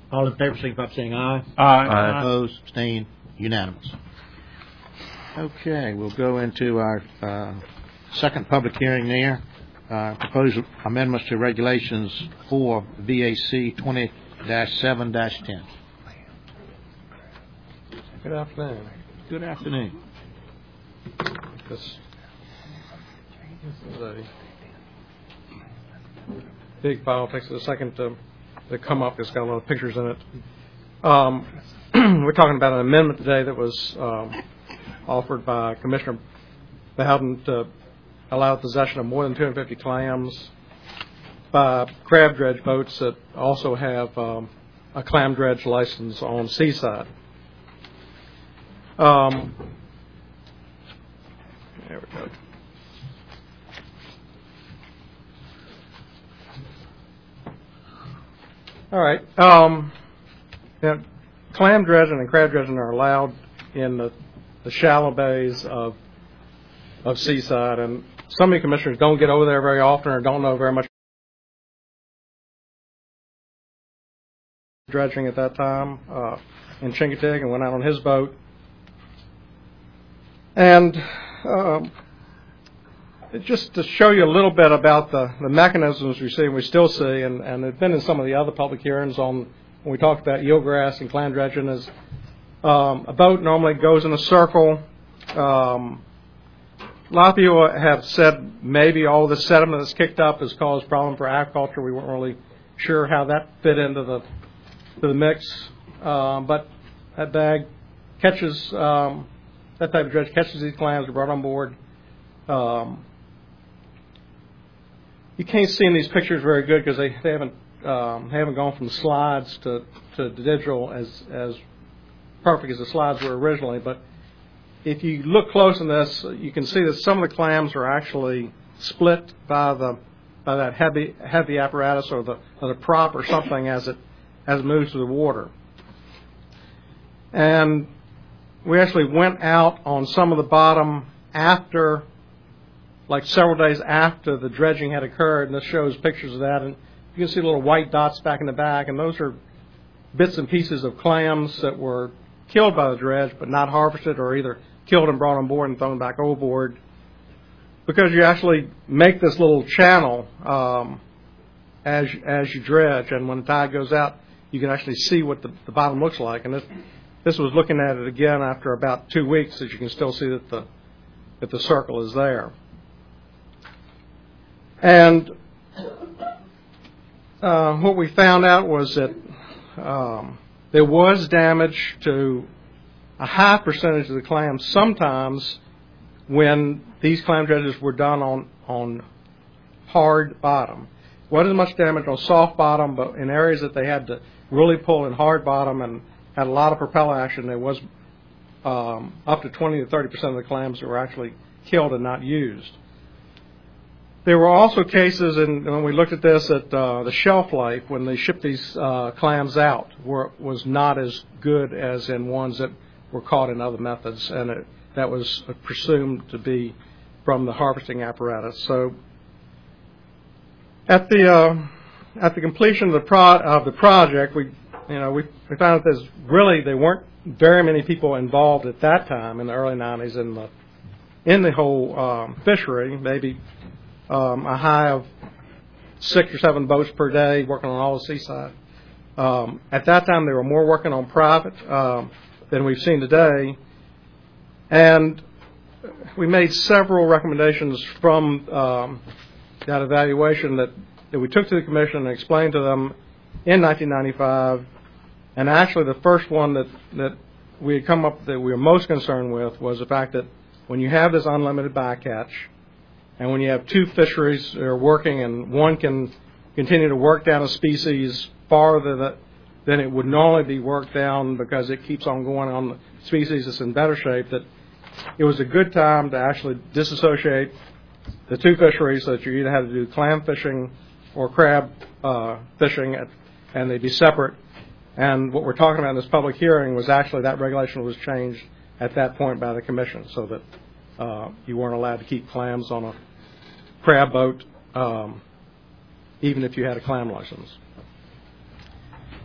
All in favor, signify by saying aye. Aye. Opposed, abstained, unanimous. Okay, we'll go into our second public hearing there. Proposed amendments to regulations for VAC 20-7-10. Good afternoon. Good afternoon. This is a big file. It takes a second to come up. It's got a lot of pictures in it. We're talking about an amendment today that was offered by Commissioner Bowden to allow possession of more than 250 clams by crab dredge boats that also have a clam dredge license on Seaside. There we go. All right. Clam dredging and crab dredging are allowed in the shallow bays of Seaside, and some of the commissioners don't get over there very often or don't know very much dredging at that time in Chincoteague, and went out on his boat. And just to show you a little bit about the mechanisms we still see, and it's been in some of the other public hearings on when we talked about eelgrass and clam dredging, is a boat normally goes in a circle. A lot of people have said maybe all the sediment that's kicked up has caused problem for aquaculture. We weren't really sure how that fit into the mix, but that bag catches that type of dredge catches these clams, are brought on board. You can't see in these pictures very good because they haven't gone from slides to digital as perfect as the slides were originally. But if you look close in this, you can see that some of the clams are actually split by that heavy apparatus or the prop or something as it moves through the water. And we actually went out on some of the bottom after, like several days after the dredging had occurred, and this shows pictures of that. And you can see little white dots back in the back, and those are bits and pieces of clams that were killed by the dredge but not harvested, or either killed and brought on board and thrown back overboard. Because you actually make this little channel as you dredge, and when the tide goes out, you can actually see what the bottom looks like. And this was looking at it again after about 2 weeks, as you can still see that the circle is there. And what we found out was that there was damage to a high percentage of the clams sometimes when these clam dredges were done on hard bottom. Wasn't much damage on soft bottom, but in areas that they had to really pull in hard bottom and had a lot of propeller action, there was up to 20 to 30% of the clams that were actually killed and not used. There were also cases, and when we looked at this, that the shelf life when they shipped these clams out was not as good as in ones that were caught in other methods, and that was presumed to be from the harvesting apparatus. So at the completion of the project, we found that there weren't very many people involved at that time in the early 90s in the whole fishery. Maybe a high of 6 or 7 boats per day working on all the Seaside. At that time, they were more working on private than we've seen today. And we made several recommendations from that evaluation that we took to the Commission and explained to them in 1995. And actually, the first one that we had come up that we were most concerned with was the fact that when you have this unlimited bycatch, and when you have 2 fisheries that are working and one can continue to work down a species farther than it would normally be worked down because it keeps on going on the species that's in better shape, that it was a good time to actually disassociate the 2 fisheries so that you either had to do clam fishing or crab fishing, and they'd be separate. And what we're talking about in this public hearing was actually that regulation was changed at that point by the Commission so that you weren't allowed to keep clams on a crab boat, even if you had a clam license.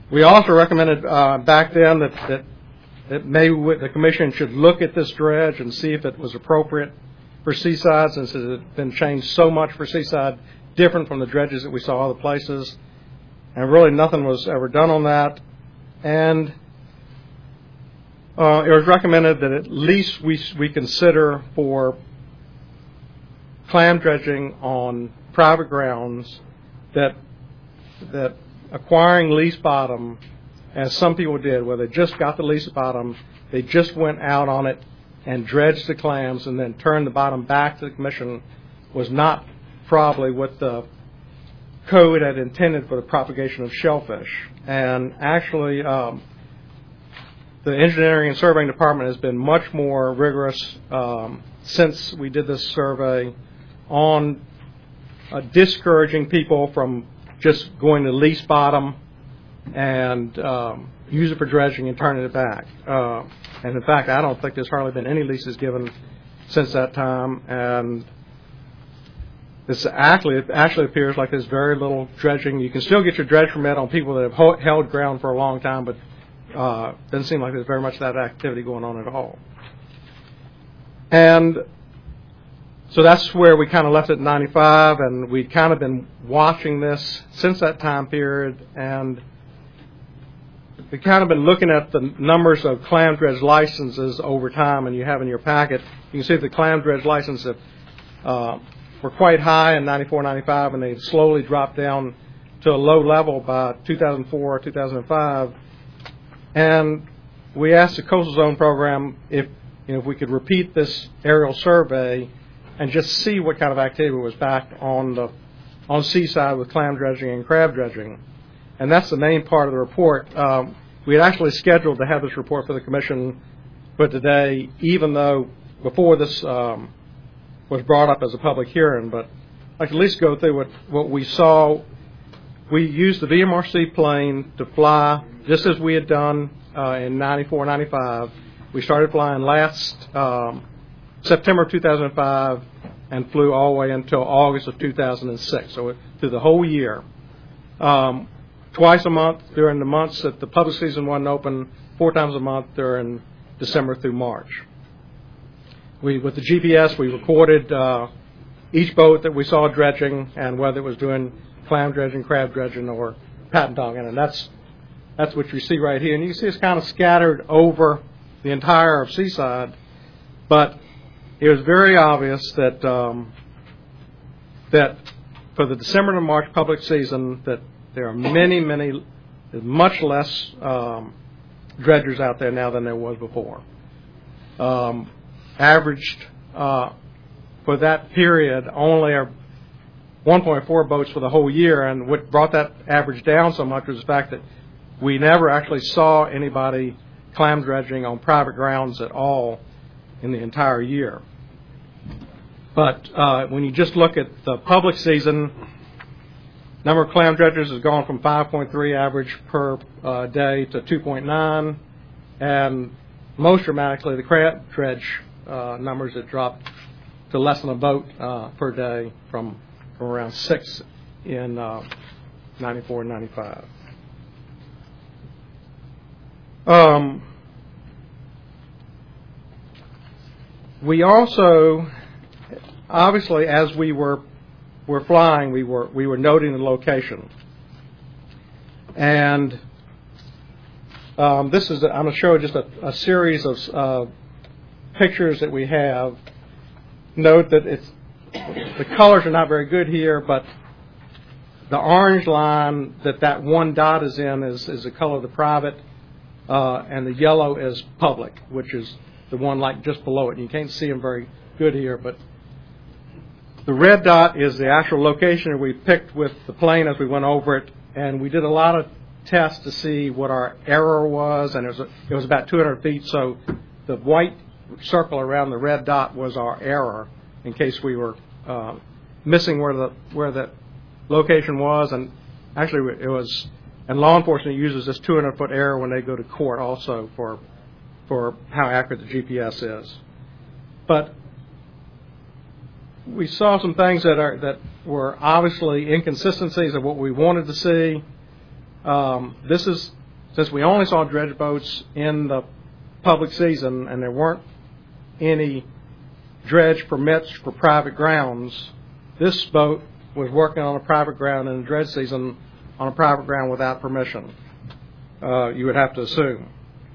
We also recommended back then that maybe the commission should look at this dredge and see if it was appropriate for Seaside, since it had been changed so much for Seaside, different from the dredges that we saw other places. And really nothing was ever done on that. And it was recommended that at least we consider for clam dredging on private grounds that acquiring lease bottom, as some people did, where they just got the lease bottom, they just went out on it and dredged the clams and then turned the bottom back to the commission, was not probably what the code had intended for the propagation of shellfish. And actually, the engineering and surveying department has been much more rigorous since we did this survey on discouraging people from just going to lease bottom and use it for dredging and turning it back. And in fact, I don't think there's hardly been any leases given since that time. And it actually appears like there's very little dredging. You can still get your dredge permit on people that have held ground for a long time, but doesn't seem like there's very much of that activity going on at all. And so that's where we kind of left it in 95, and we'd kind of been watching this since that time period, and we've kind of been looking at the numbers of clam dredge licenses over time, and you have in your packet, you can see the clam dredge licenses were quite high in 94, 95, and they slowly dropped down to a low level by 2004, 2005. And we asked the Coastal Zone Program if we could repeat this aerial survey and just see what kind of activity was back on Seaside with clam dredging and crab dredging. And that's the main part of the report. We had actually scheduled to have this report for the commission for today, even though before this was brought up as a public hearing. But I can at least go through what we saw. We used the VMRC plane to fly just as we had done in 94, 95. We started flying last September 2005 and flew all the way until August of 2006, so through the whole year. Twice a month during the months that the public season wasn't open, 4 times a month during December through March. With the GPS, we recorded each boat that we saw dredging and whether it was doing clam dredging, crab dredging, or patent dogging, and that's what you see right here. And you can see it's kind of scattered over the entire of Seaside, but it was very obvious that that for the December to March public season that there are much less dredgers out there now than there was before. Averaged for that period only 1.4 boats for the whole year, and what brought that average down so much was the fact that we never actually saw anybody clam dredging on private grounds at all in the entire year. But when you just look at the public season, number of clam dredgers has gone from 5.3 average per day to 2.9, and most dramatically the crab dredge numbers have dropped to less than a boat per day from around 6 in 94 and 95. We also, obviously, as we were flying, we were noting the location, and this is I'm going to show just a series of pictures that we have. Note that the colors are not very good here, but the orange line that one dot is in is the color of the private, and the yellow is public, which is the one like just below it. And you can't see them very good here, but the red dot is the actual location that we picked with the plane as we went over it, and we did a lot of tests to see what our error was, and it was about 200 feet, so the white circle around the red dot was our error in case we were missing where the location was. And actually it was, and law enforcement uses this 200-foot error when they go to court also for how accurate the GPS is. But we saw some things that were obviously inconsistencies of what we wanted to see. This is since we only saw dredge boats in the public season and there weren't any dredge permits for private grounds, this boat was working on a private ground in the dredge season on a private ground without permission, you would have to assume.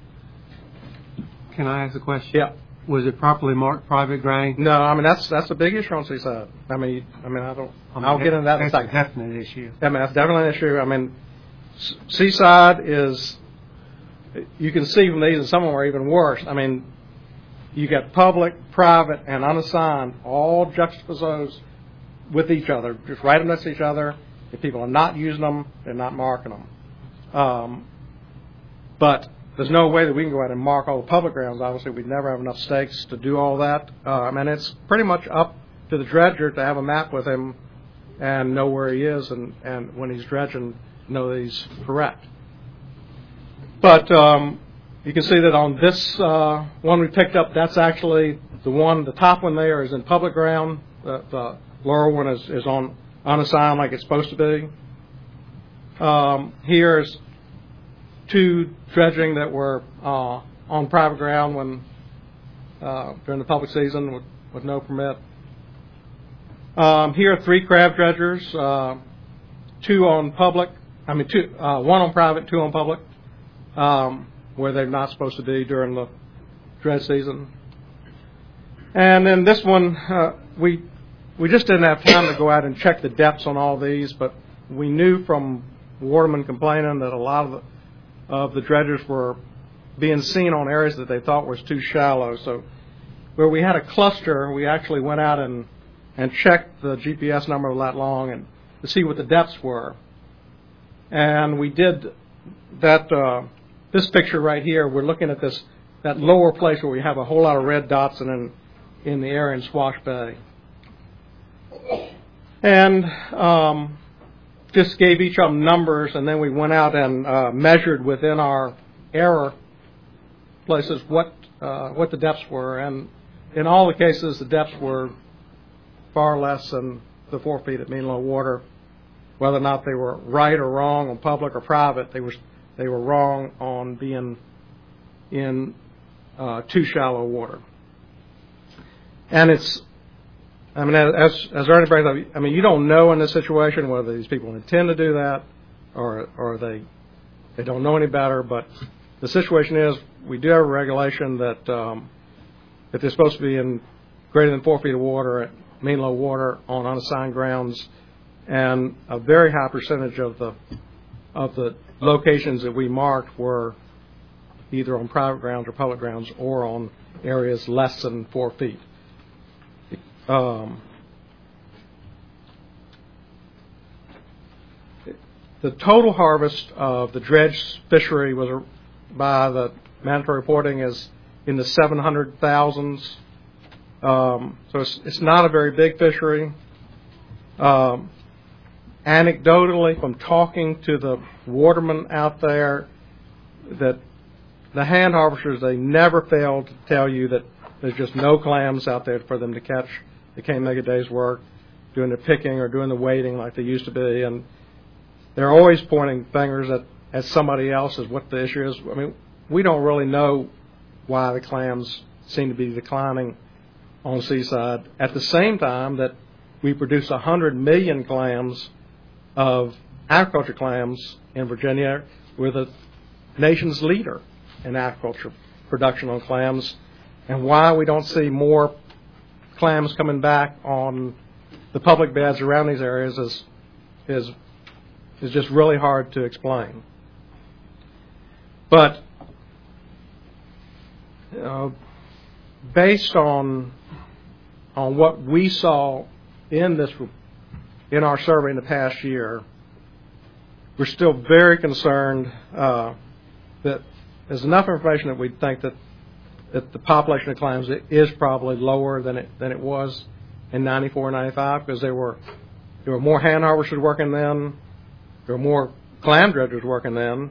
Can I ask a question? Yeah. Was it properly marked private ground? No, I mean that's a big issue on Seaside. I'll get into that in a second. That's a definite issue. I mean that's definitely an issue. I mean, Seaside is, you can see from these, and some of them are even worse. I mean, you got public, private, and unassigned all juxtaposed with each other, just right next to each other. If people are not using them, they're not marking them. But there's no way that we can go out and mark all the public grounds. Obviously, we'd never have enough stakes to do all that. I mean, it's pretty much up to the dredger to have a map with him and know where he is, and when he's dredging, know that he's correct. But you can see that on this one we picked up, that's actually the top one there is in public ground. The lower one is on unassigned like it's supposed to be. Here's two dredging that were on private ground when during the public season with no permit. Here are three crab dredgers, two on public. I mean, one on private, two on public, where they're not supposed to be during the dredge season. And then this one, we just didn't have time to go out and check the depths on all these, but we knew from watermen complaining that a lot of the dredgers were being seen on areas that they thought was too shallow. So where we had a cluster, we actually went out and checked the GPS number of that long and to see what the depths were. And we did that. This picture right here, we're looking at that lower place where we have a whole lot of red dots in the area in Swash Bay. And just gave each of them numbers, and then we went out and measured within our error places what the depths were. And in all the cases, the depths were far less than the 4 feet at mean low water. Whether or not they were right or wrong on public or private, they were wrong on being in too shallow water. And it's, I mean, as Ernie brings up, I mean, you don't know in this situation whether these people intend to do that or they don't know any better. But the situation is, we do have a regulation that if they're supposed to be in greater than 4 feet of water at mean low water on unassigned grounds, and a very high percentage of the locations that we marked were either on private grounds or public grounds or on areas less than 4 feet. The total harvest of the dredge fishery was, by the mandatory reporting, is in the 700,000s. So it's not a very big fishery. Anecdotally, from talking to the watermen out there, that the hand harvesters, they never fail to tell you that there's just no clams out there for them to catch. They can't make a day's work doing the picking or doing the wading like they used to be, and they're always pointing fingers at somebody else as what the issue is. I mean, we don't really know why the clams seem to be declining on Seaside at the same time that we produce 100 million clams of agriculture clams in Virginia. We're the nation's leader in agriculture production on clams, and why we don't see more clams coming back on the public beds around these areas is just really hard to explain. But based on what we saw in our survey in the past year, we're still very concerned that there's enough information that we think that the population of clams is probably lower than it was in 94 and 95, because there were more hand harvesters working then, there were more clam dredgers working then,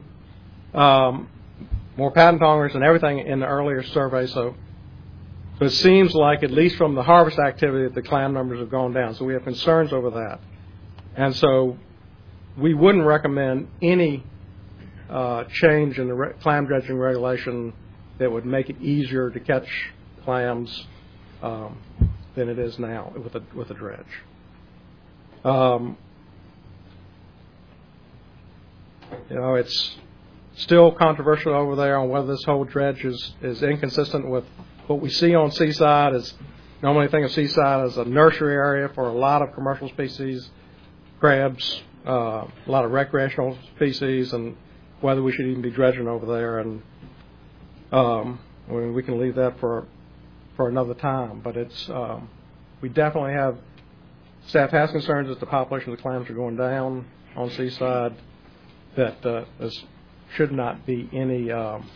more patent tongers and everything in the earlier survey. So it seems like, at least from the harvest activity, that the clam numbers have gone down. So we have concerns over that. And so we wouldn't recommend any change in the clam dredging regulation that would make it easier to catch clams than it is now with a dredge. It's still controversial over there on whether this whole dredge is inconsistent with what we see on Seaside. Is normally think of Seaside as a nursery area for a lot of commercial species, crabs, a lot of recreational species, and whether we should even be dredging over there. And we can leave that for another time. But it's we definitely have staff has concerns that the population of the clams are going down on Seaside. That there should not be any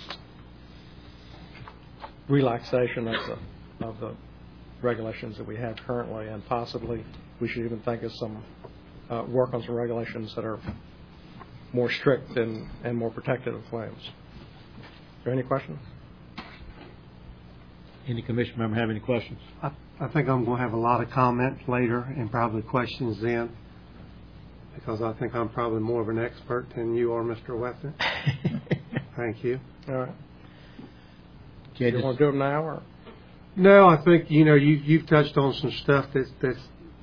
relaxation of the regulations that we have currently, and possibly we should even think of some work on some regulations that are more strict and more protective of clams. Are there any questions? Any commission member have any questions? I think I'm going to have a lot of comments later and probably questions then, because I think I'm probably more of an expert than you are, Mr. Weston. Thank you. All right. Okay, You want to do them now, or? No, I think you've touched on some stuff that's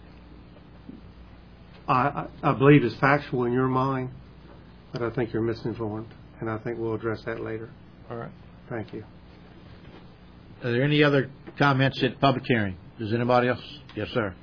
I believe is factual in your mind, but I think you're misinformed, and I think we'll address that later. All right. Thank you. Are there any other comments at public hearing? Does anybody else? Yes, sir.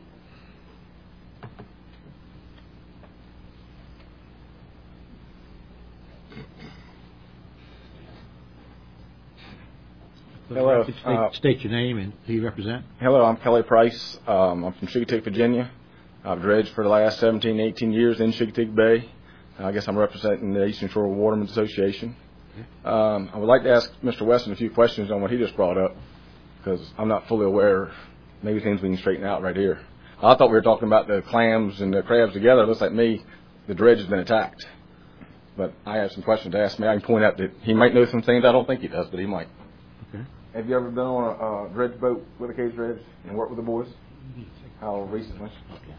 Hello. State your name and who you represent. Hello, I'm Kelly Price. I'm from Chincoteague, Virginia. I've dredged for the last 17, 18 years in Chincoteague Bay. I guess I'm representing the Eastern Shore Watermen's Association. I would like to ask Mr. Weston a few questions on what he just brought up, because I'm not fully aware. Maybe things we can straighten out right here. I thought we were talking about the clams and the crabs together. It looks like the dredge has been attacked. But I have some questions to ask me. I can point out that he might know some things I don't think he does, but he might. Okay. Have you ever been on a dredge boat with a cage dredge and worked with the boys? How recently?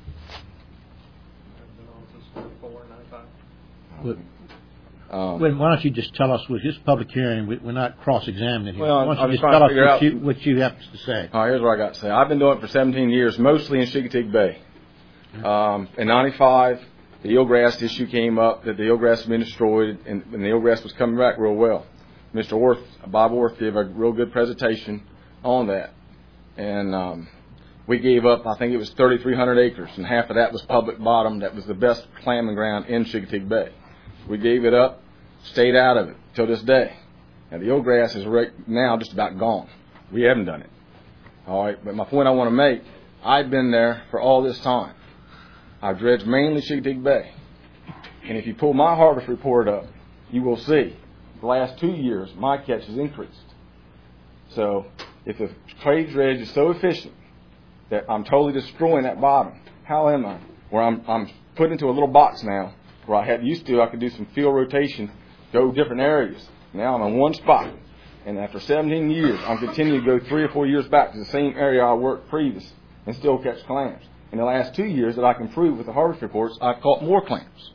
Why don't you just tell us, with this public hearing, we're not cross-examining here. Well, Why don't I'm you just trying tell to us figure out what you have to say? All right, here's what I got to say. I've been doing it for 17 years, mostly in Chincoteague Bay. In 95, the eelgrass issue came up, that the eelgrass had been destroyed, and the eelgrass was coming back real well. Mr. Orth, Bob Orth, gave a real good presentation on that. And we gave up, I think it was 3,300 acres, and half of that was public bottom. That was the best clamming ground in Chincoteague Bay. We gave it up, stayed out of it till this day. And the eelgrass is right now just about gone. We haven't done it. All right, but my point I want to make, I've been there for all this time. I've dredged mainly Chincoteague Bay. And if you pull my harvest report up, you will see the last 2 years my catch has increased. So if the cage dredge is so efficient that I'm totally destroying that bottom, how am I? Where I'm put into a little box now, where I could do some field rotation, go different areas. Now I'm in one spot. And after 17 years, I'm continuing to go 3 or 4 years back to the same area I worked previous and still catch clams. In the last 2 years that I can prove with the harvest reports, I've caught more clams.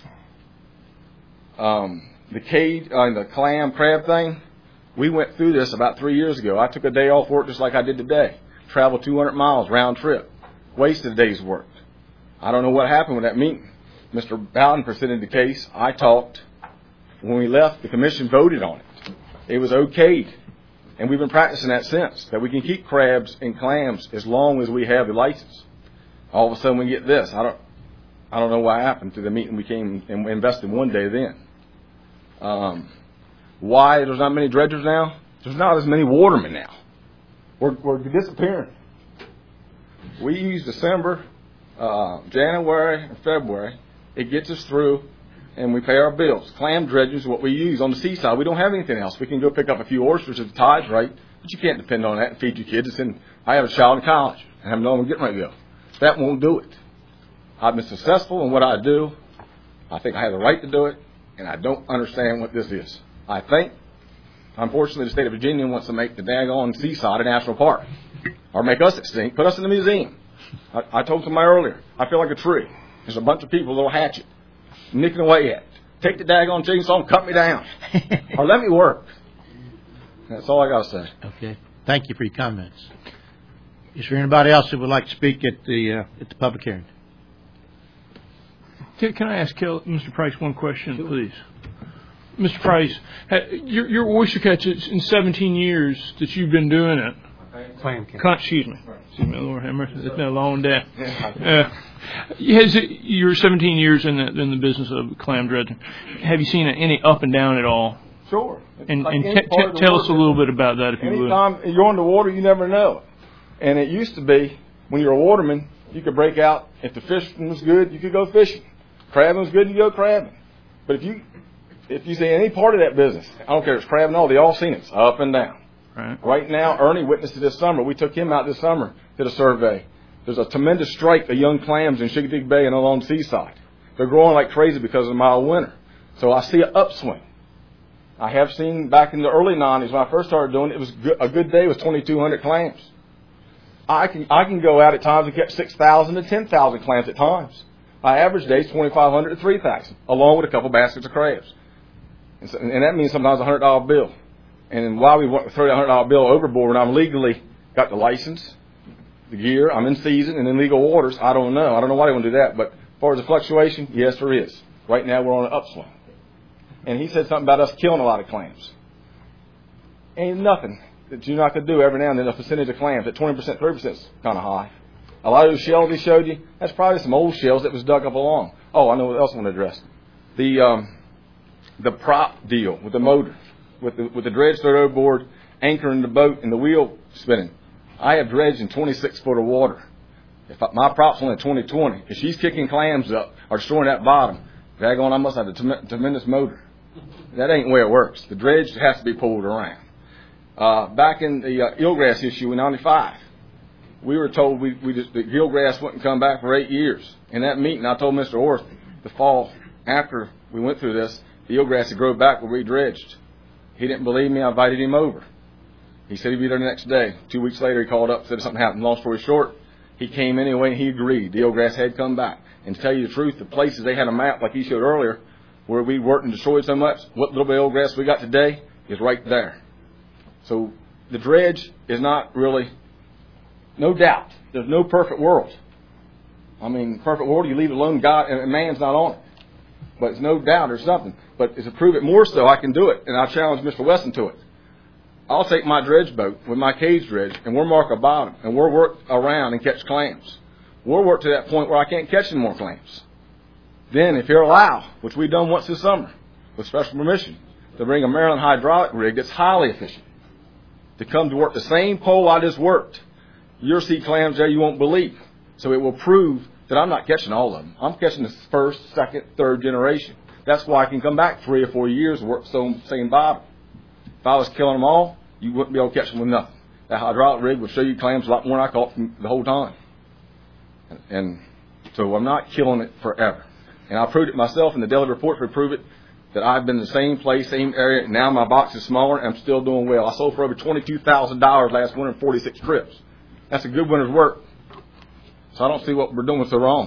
The cage, the clam crab thing, we went through this about 3 years ago. I took a day off work just like I did today. Traveled 200 miles round trip. Wasted a day's work. I don't know what happened with that meeting. Mr. Bowden presented the case. I talked. When we left, the commission voted on it. It was okayed. And we've been practicing that since, that we can keep crabs and clams as long as we have the license. All of a sudden we get this. I don't know what happened to the meeting we came and invested one day then. Why there's not many dredgers now? There's not as many watermen now. We're disappearing. We use December, January, and February. It gets us through, and we pay our bills. Clam dredging is what we use on the seaside. We don't have anything else. We can go pick up a few oysters if the tide's right, but you can't depend on that and feed your kids. I have a child in college, and I'm not getting ready to go. That won't do it. I've been successful in what I do. I think I have the right to do it, and I don't understand what this is. I think, unfortunately, the state of Virginia wants to make the daggone seaside a national park, or make us extinct, put us in the museum. I told somebody earlier, I feel like a tree. There's a bunch of people with a little hatchet, nicking away at it, take the daggone chainsaw and cut me down. Or let me work. That's all I got to say. Okay. Thank you for your comments. Is there anybody else who would like to speak at the public hearing? Can I ask Mr. Price one question, please? Mr. Price, your oyster catch in 17 years that you've been doing it. Clam catch. Excuse me, Lord have mercy. It's been a long day. You're 17 years in the business of clam dredging. Have you seen any up and down at all? Sure. And tell us a little bit about that, if you would. Anytime you're on the water, you never know. And it used to be, when you're a waterman, you could break out. If the fishing was good, you could go fishing. Crabbing was good, you go crabbing. But if you see any part of that business, I don't care if it's crabbing, all, they all seen it. It's up and down. Right now, Ernie witnessed it this summer. We took him out this summer, did a survey. There's a tremendous strike of young clams in Chincoteague Bay and along the seaside. They're growing like crazy because of the mild winter. So I see an upswing. I have seen back in the early 90s when I first started doing it, it was a good day with 2,200 clams. I can go out at times and catch 6,000 to 10,000 clams at times. My average day is 2,500 to 3,000, along with a couple baskets of crabs. And that means sometimes a $100 bill. And why we want to throw that $100 bill overboard when I'm legally got the license, the gear, I'm in season and in legal waters, I don't know. I don't know why they want to do that. But as far as the fluctuation, yes, there is. Right now we're on an upswing. And he said something about us killing a lot of clams. Ain't nothing that you're not going to do every now and then. A percentage of clams at 20%, 30% is kind of high. A lot of those shells he showed you, that's probably some old shells that was dug up along. Oh, I know what else I want to address. The prop deal with the motor, with the dredge thrown overboard, anchoring the boat and the wheel spinning. I have dredged in 26 foot of water. If my prop's only 20, if she's kicking clams up or destroying that bottom, daggone, I must have a tremendous motor. That ain't the way it works. The dredge has to be pulled around. Back in the eelgrass issue in 95, we were told the eelgrass wouldn't come back for 8 years. In that meeting, I told Mr. Orth the fall after we went through this, the eelgrass had grown back where we dredged. He didn't believe me. I invited him over. He said he'd be there the next day. 2 weeks later, he called up and said something happened. Long story short, he came anyway and he agreed. The eelgrass had come back. And to tell you the truth, the places they had a map like he showed earlier where we worked and destroyed so much, what little bit of eelgrass we got today is right there. So the dredge is not really, no doubt, there's no perfect world. I mean, perfect world, you leave it alone, God and man's not on it. But it's no doubt there's something. But to prove it more so, I can do it. And I challenge Mr. Weston to it. I'll take my dredge boat with my cage dredge, and we'll mark a bottom, and we'll work around and catch clams. We'll work to that point where I can't catch any more clams. Then, if you'll allow, which we've done once this summer, with special permission, to bring a Maryland hydraulic rig that's highly efficient, to come to work the same pole I just worked, you'll see clams there you won't believe. So it will prove that I'm not catching all of them. I'm catching the first, second, third generation. That's why I can come back 3 or 4 years and work the same bottom. If I was killing them all, you wouldn't be able to catch them with nothing. That hydraulic rig would show you clams a lot more than I caught them the whole time. And so I'm not killing it forever. And I proved it myself, and the daily reports would prove it, that I've been in the same place, same area. Now my box is smaller, and I'm still doing well. I sold for over $22,000 last winter in 46 trips. That's a good winter's work. So I don't see what we're doing so wrong.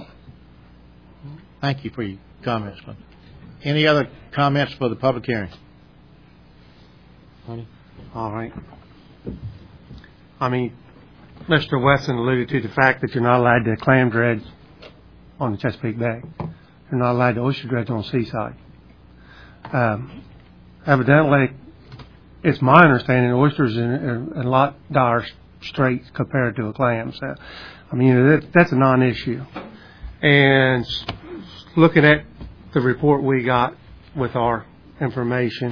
Thank you for your comments. Any other comments for the public hearing? All right. I mean, Mr. Weston alluded to the fact that you're not allowed to clam dredge on the Chesapeake Bay. You're not allowed to oyster dredge on the seaside. Evidently, it's my understanding oysters in a lot dire straits compared to a clam. So, I mean, that's a non-issue. And looking at the report we got with our information,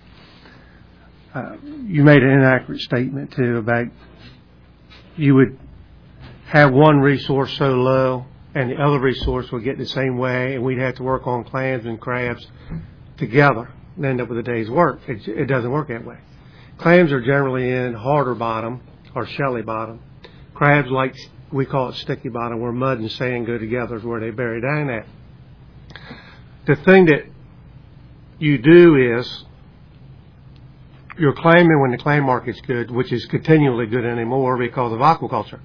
you made an inaccurate statement, too, about you would have one resource so low and the other resource would get the same way, and we'd have to work on clams and crabs together and end up with a day's work. It doesn't work that way. Clams are generally in harder bottom or shelly bottom. Crabs, like we call it sticky bottom, where mud and sand go together, is where they bury down at. The thing that you do is you're claiming when the clam market's good, which is continually good anymore because of aquaculture.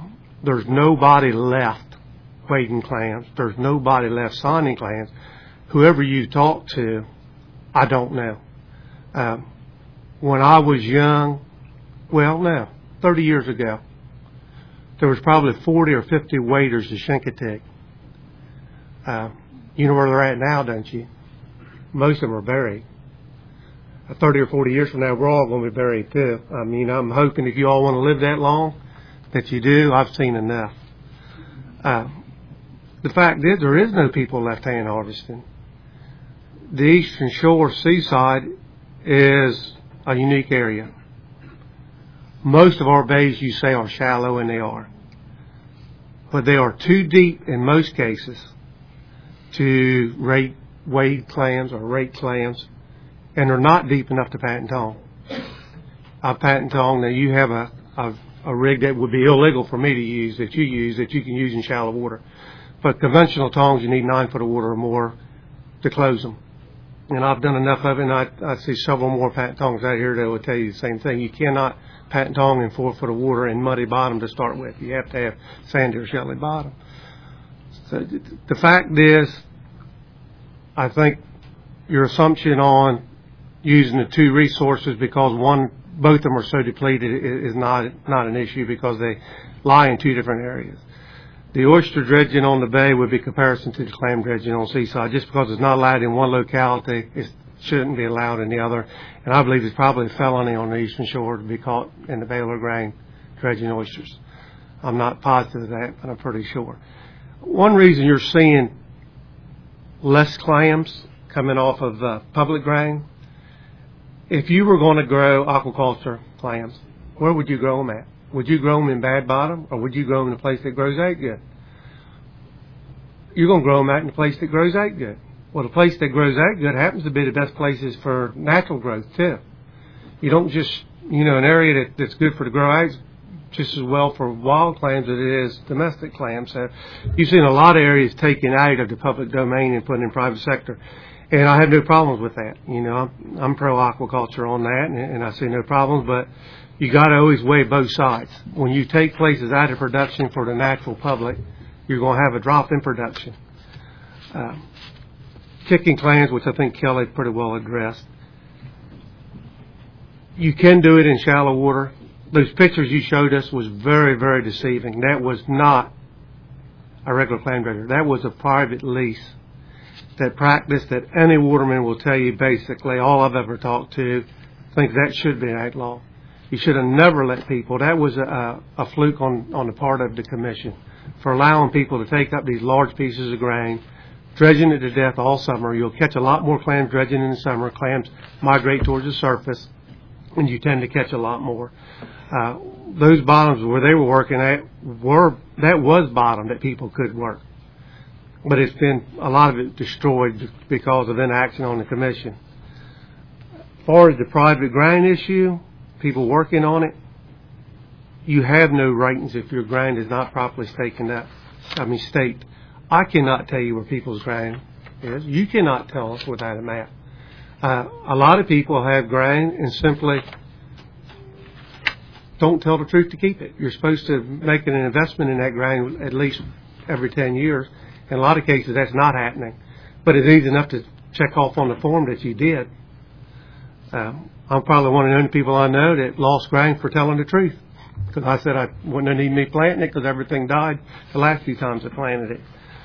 There's nobody left wading clams. There's nobody left sonding clams whoever you talk to, I don't know. When I was young, 30 years ago, there was probably 40 or 50 waiters at Chincoteague. You know where they're at now, don't you? Most of them are buried. 30 or 40 years from now, we're all going to be buried too. I mean, I'm hoping if you all want to live that long, that you do. I've seen enough. The fact is, there is no people left hand harvesting. The Eastern Shore seaside is a unique area. Most of our bays, you say, are shallow, and they are. But they are too deep in most cases to wade clams or rake clams, and they're not deep enough to pat and tong. I pat and tong. Now, you have a rig that would be illegal for me to use, that you can use in shallow water. But conventional tongs, you need 9 foot of water or more to close them. And I've done enough of it, and I see several more pat and tongs out here that will tell you the same thing. You cannot pat and tong in 4 foot of water in muddy bottom to start with. You have to have sandy or shelly bottom. So the fact is, I think your assumption on using the two resources because both of them are so depleted is not an issue because they lie in two different areas. The oyster dredging on the bay would be comparison to the clam dredging on seaside. Just because it's not allowed in one locality, it shouldn't be allowed in the other. And I believe it's probably a felony on the Eastern Shore to be caught in the Baylor Grain dredging oysters. I'm not positive of that, but I'm pretty sure. One reason you're seeing less clams coming off of public grain, if you were going to grow aquaculture clams, where would you grow them at? Would you grow them in bad bottom, or would you grow them in a place that grows egg good? You're going to grow them out in a place that grows egg good. Well, the place that grows egg good happens to be the best places for natural growth, too. You don't just, an area that's good for the grow eggs just as well for wild clams as it is domestic clams. So you've seen a lot of areas taken out of the public domain and put in private sector. And I have no problems with that. I'm pro aquaculture on that, and I see no problems, but you got to always weigh both sides. When you take places out of production for the natural public, you're going to have a drop in production. Kicking clams, which I think Kelly pretty well addressed. You can do it in shallow water. Those pictures you showed us was very, very deceiving. That was not a regular clam dredger. That was a private lease. That practice that any waterman will tell you basically, all I've ever talked to, thinks that should be act law. You should have never let people. That was a fluke on the part of the commission for allowing people to take up these large pieces of grain, dredging it to death all summer. You'll catch a lot more clams dredging in the summer. Clams migrate towards the surface, and you tend to catch a lot more. Those bottoms where they were working at that was bottom that people could work. But it's been a lot of it destroyed because of inaction on the commission. As far as the private grain issue, people working on it, you have no ratings if your grain is not properly staked. I cannot tell you where people's grain is. You cannot tell us without a map. A lot of people have grain and simply don't tell the truth to keep it. You're supposed to make an investment in that grain at least every 10 years. In a lot of cases, that's not happening. But it's easy enough to check off on the form that you did. I'm probably one of the only people I know that lost grain for telling the truth. Because I said I wouldn't need me planting it because everything died the last few times I planted it.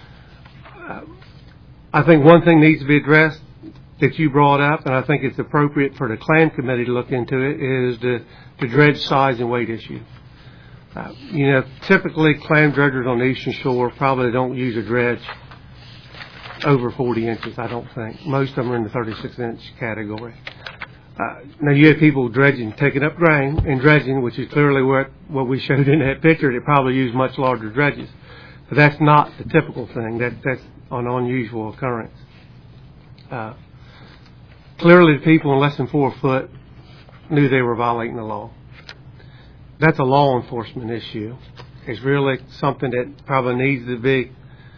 I think one thing needs to be addressed that you brought up, and I think it's appropriate for the clam committee to look into it, is the dredge size and weight issue. Typically clam dredgers on the Eastern Shore probably don't use a dredge over 40 inches, I don't think. Most of them are in the 36-inch category. Now, you have people dredging, taking up grain and dredging, which is clearly what we showed in that picture. They probably use much larger dredges. But that's not the typical thing. That's an unusual occurrence. Clearly, the people in less than 4 foot knew they were violating the law. That's a law enforcement issue. It's really something that probably needs to be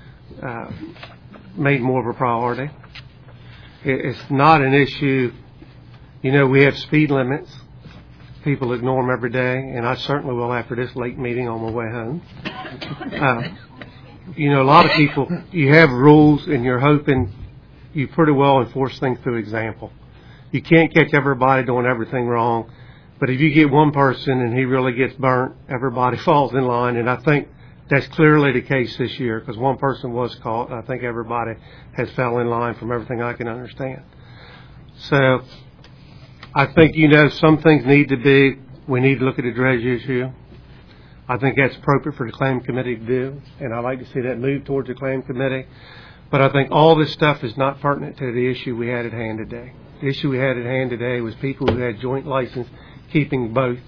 made more of a priority. It's not an issue. We have speed limits. People ignore them every day, and I certainly will after this late meeting on my way home. A lot of people, you have rules, and you're hoping you pretty well enforce things through example. You can't catch everybody doing everything wrong, but if you get one person and he really gets burnt, everybody falls in line, and I think that's clearly the case this year because one person was caught, and I think everybody has fell in line from everything I can understand. So I think, some things we need to look at the dredge issue. I think that's appropriate for the claim committee to do, and I'd like to see that move towards the claim committee. But I think all this stuff is not pertinent to the issue we had at hand today. The issue we had at hand today was people who had joint license keeping both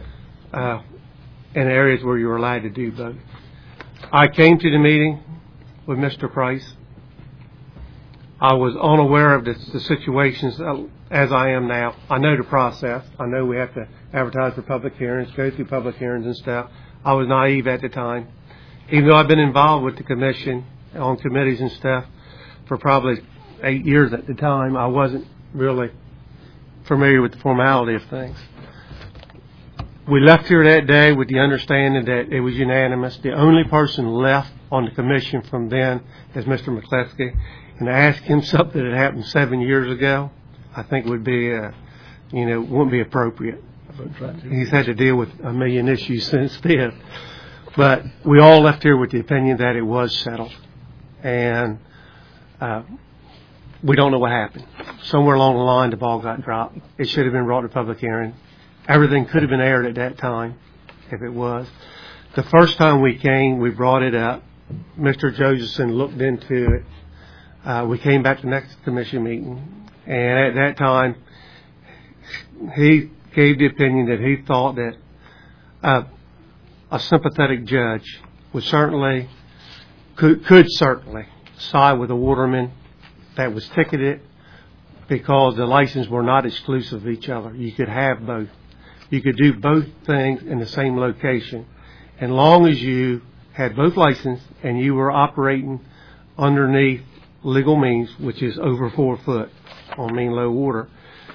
in areas where you were allowed to do both. I came to the meeting with Mr. Price. I was unaware of the situations as I am now. I know the process. I know we have to advertise for public hearings, go through public hearings and stuff. I was naive at the time. Even though I've been involved with the commission on committees and stuff for probably 8 years at the time, I wasn't really familiar with the formality of things. We left here that day with the understanding that it was unanimous. The only person left on the commission from then is Mr. McCleskey. And to ask him something that happened 7 years ago, I think would be, wouldn't be appropriate. He's had to deal with a million issues since then. But we all left here with the opinion that it was settled. And we don't know what happened. Somewhere along the line, the ball got dropped. It should have been brought to public hearing. Everything could have been aired at that time, if it was. The first time we came, we brought it up. Mr. Josephson looked into it. We came back to the next commission meeting. And at that time, he gave the opinion that he thought that a sympathetic judge would certainly, could certainly side with a waterman that was ticketed because the licenses were not exclusive of each other. You could have both. You could do both things in the same location. As long as you had both licenses and you were operating underneath legal means, which is over 4 foot on mean low water,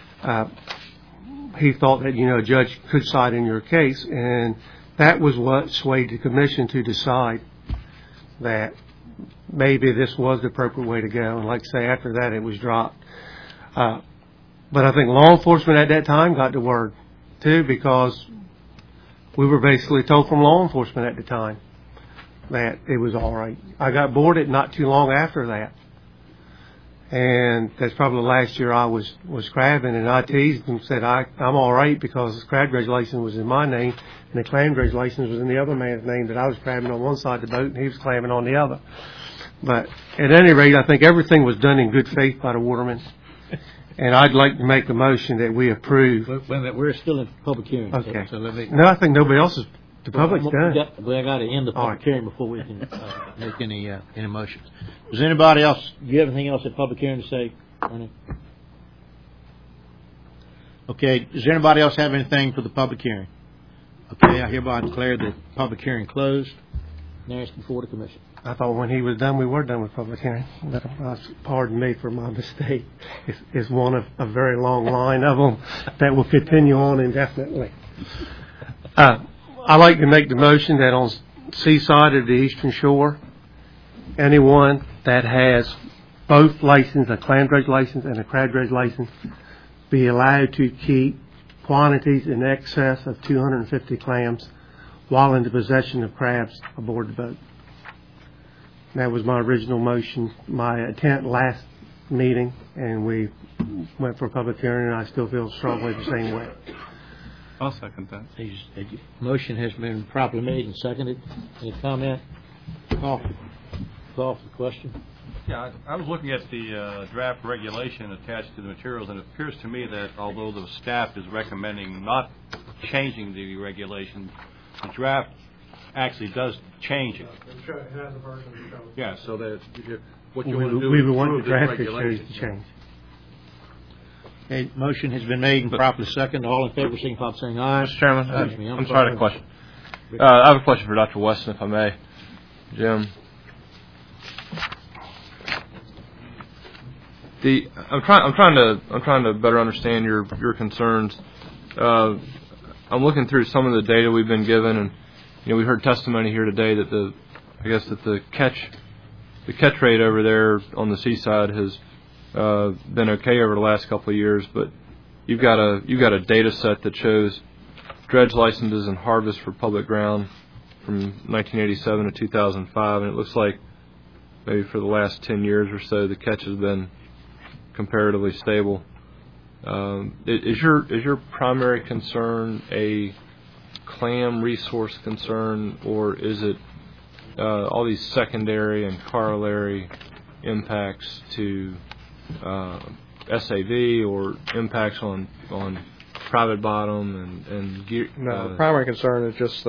he thought that, a judge could side in your case. And that was what swayed the commission to decide that maybe this was the appropriate way to go. And like I say, after that, it was dropped. But I think law enforcement at that time got the word, too, because we were basically told from law enforcement at the time that it was all right. I got boarded not too long after that. And that's probably the last year I was crabbing, and I teased and said I'm all right because the crab dredge license was in my name and the clam dredge license was in the other man's name that I was crabbing on one side of the boat and he was clamming on the other. But at any rate, I think everything was done in good faith by the watermen. And I'd like to make a motion that we approve. Wait a minute, we're still in public hearing. Okay. So let me. No, I think nobody else is. The public's done. I got to end the public right. hearing before we can. Make any motions. Does anybody else? Do you have anything else at public hearing to say, Ernie? Okay. Does anybody else have anything for the public hearing? Okay. I hereby declare the public hearing closed. Now it's before the commission. I thought when he was done, we were done with public hearing. But pardon me for my mistake. It's one of a very long line of them that will continue on indefinitely. I'd like to make the motion that on seaside of the Eastern Shore, anyone that has both license, a clam dredge license and a crab dredge license, be allowed to keep quantities in excess of 250 clams while in the possession of crabs aboard the boat. That was my original motion, my intent last meeting, and we went for a public hearing, and I still feel strongly the same way. I'll second that. Motion has been properly made and seconded. Any comment? Call for the question. Yeah, I was looking at the draft regulation attached to the materials, and it appears to me that although the staff is recommending not changing the regulation, the draft actually does change it. Yeah, so that what you want to do we is would want the approve this draft regulation. to change. Okay. Motion has been made and properly seconded. All in favor, signify by saying aye. Mr. Chairman, Excuse me, I'm sorry to question. I have a question for Dr. Weston, if I may. Jim, I'm trying to better understand your concerns. I'm looking through some of the data we've been given, and we heard testimony here today that the catch rate over there on the seaside has been okay over the last couple of years, but you've got a data set that shows dredge licenses and harvest for public ground from 1987 to 2005, and it looks like maybe for the last 10 years or so the catch has been comparatively stable. Is your primary concern a clam resource concern, or is it all these secondary and corollary impacts to SAV or impacts on private bottom and gear? No, the primary concern is just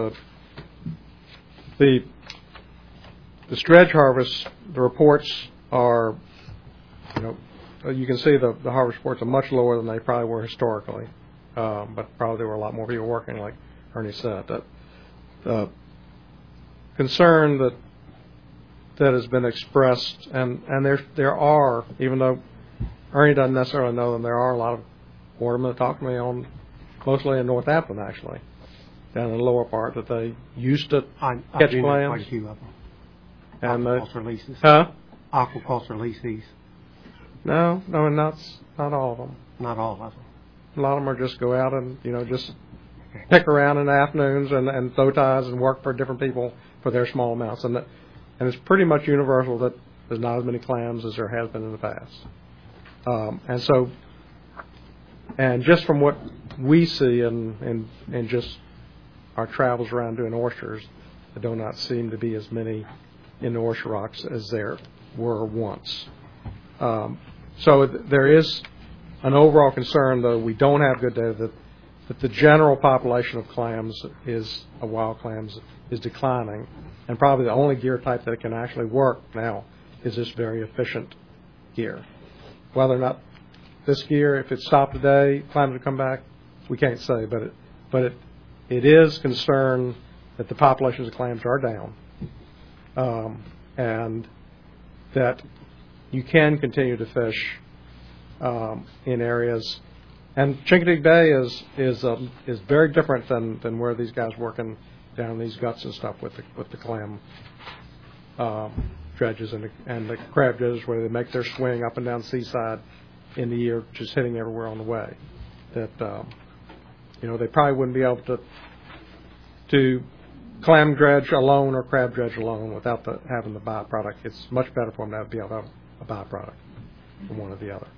the dredge harvest. The reports are, you can see the harvest reports are much lower than they probably were historically, but probably there were a lot more people working, like Ernie said. That concern that has been expressed, and there are, even though Ernie doesn't necessarily know them, there are a lot of watermen that talk to me on, mostly in Northampton actually, down in the lower part, that they used to catch clams. Quite a few of them. And aquaculture leases. Huh? Aquaculture leases. No, not all of them. Not all of them. A lot of them are just go out and just pick around in the afternoons and throw ties and work for different people for their small amounts, and it's pretty much universal that there's not as many clams as there has been in the past. And just from what we see and just our travels around doing oysters, there do not seem to be as many in the oyster rocks as there were once. So there is an overall concern, though we don't have good data, that the general population of clams wild clams is declining, and probably the only gear type that can actually work now is this very efficient gear. Whether or not this gear, if it stopped today, clams would come back, we can't say, but it is concern that the populations of clams are down, and that you can continue to fish in areas. And Chincoteague Bay is very different than where these guys working down these guts and stuff with the clam dredges and the crab dredges, where they make their swing up and down the seaside in the year, just hitting everywhere on the way. That they probably wouldn't be able to clam dredge alone or crab dredge alone without having the byproduct. It's much better for them to be able to have a byproduct from one or the other.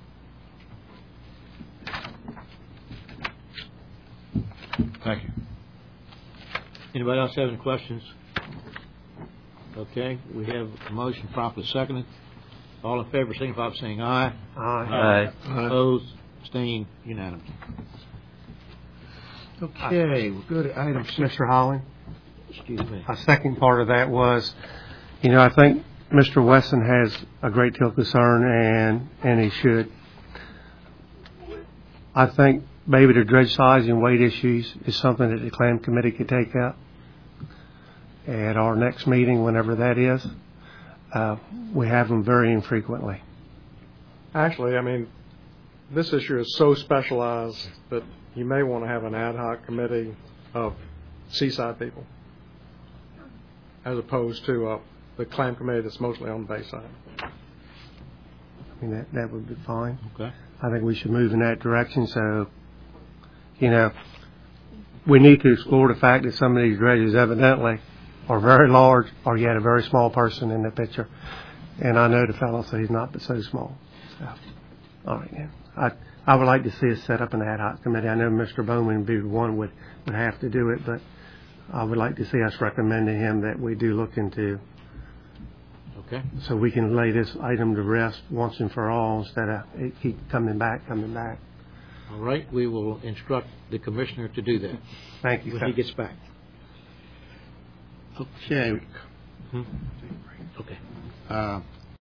Thank you. Anybody else have any questions? Okay, we have a motion properly seconded. All in favor, signify by saying aye. Aye. Opposed, abstained, unanimous. Okay, we're good at item 6. Mr. Holland, Excuse me. a second part of that was, I think Mr. Wesson has a great deal of concern, and he should. I think maybe the dredge size and weight issues is something that the clam committee could take up at our next meeting, whenever that is. We have them very infrequently. Actually, this issue is so specialized that you may want to have an ad hoc committee of seaside people, as opposed to the clam committee that's mostly on the bayside. That would be fine. Okay. I think we should move in that direction. So, we need to explore the fact that some of these dredges evidently are very large, or yet a very small person in the picture. And I know the fellow says he's not so small. So, all right, yeah. I would like to see us set up an ad hoc committee. I know Mr. Bowman would be the one would have to do it, but I would like to see us recommending him that we do look into. Okay. So we can lay this item to rest once and for all, instead of it keep coming back. All right, we will instruct the commissioner to do that Thank you, when sir. he gets back. Okay. Okay.